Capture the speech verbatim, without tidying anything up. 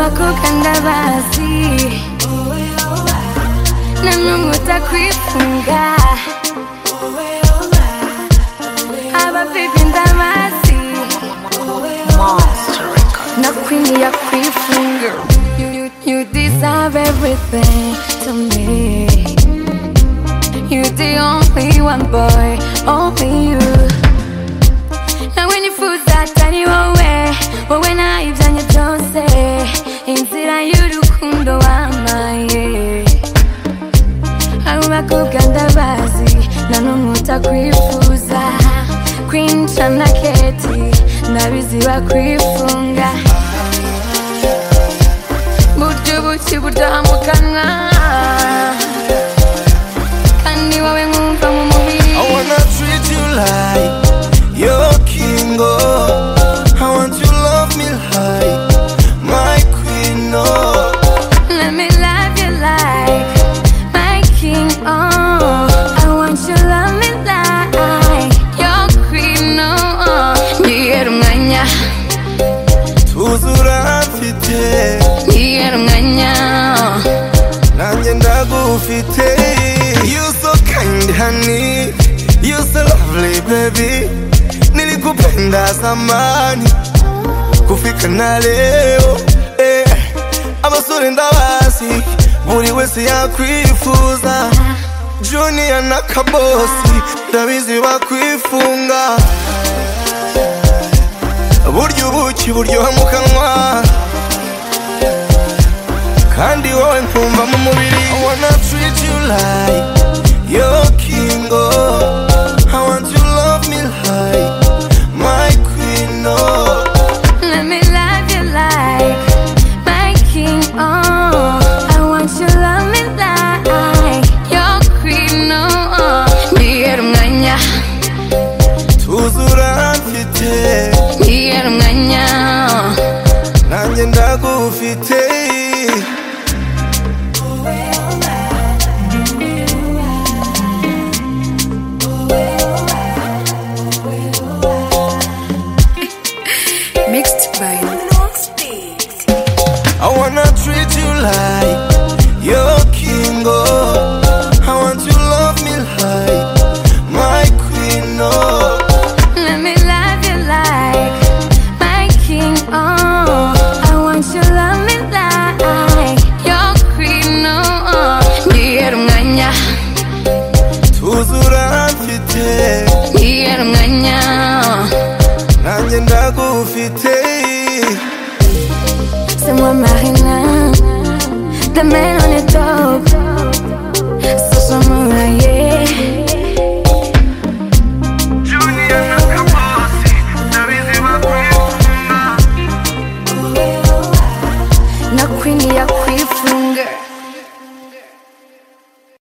bakobwa ndabazi namwe utakwifunga aba baby ndabazi na queen ya kwifunga. You, you, you deserve everything to me. You're the only one boy, only you. Now when you feel that turn you away, but when I even you don't say, inzira y'urukundo wamaye. Abo bakobwa ndabazi, na numwe utakwifuza. Queen Chana Keti, nabizi bakwifunga. Buryo buki buryoha mu kanwa, kandi wowe nkumva mu mubiri. I wanna treat you like your king, oh. I want you to love me like my queen, oh. Let me love you like my king, oh. I want you to love me like your queen, oh. Niyera umwanya tuzura mfite, niyera umwanya nanjye ndagufite. You so kind honey, you so lovely baby. Nilikupenda zamani kufika na leo, eh. Abasore ndabazi buri wese yakwifuza. Junior na Kabosi ndabizi bakwifunga. Buryo buki buryoha mu kanwa, kandi wowe nkumva mu mubiri. I wanna treat you like your king, oh. I want you to love me like my queen, oh. Let me love you like my king, oh. I want you to love me like your queen, oh. Niyera umwanya tuzura mfite, niyera umwanya nanjye ndagufite. mixed by I wanna treat you like your king, oh. I want you to love me like my queen, oh. Let me love you like my king, oh. I want you to love me like your queen, oh. Niyera umwanya tuzura mfite, niyera umwanya nanjye ndagufite. C'est moi Marina, the man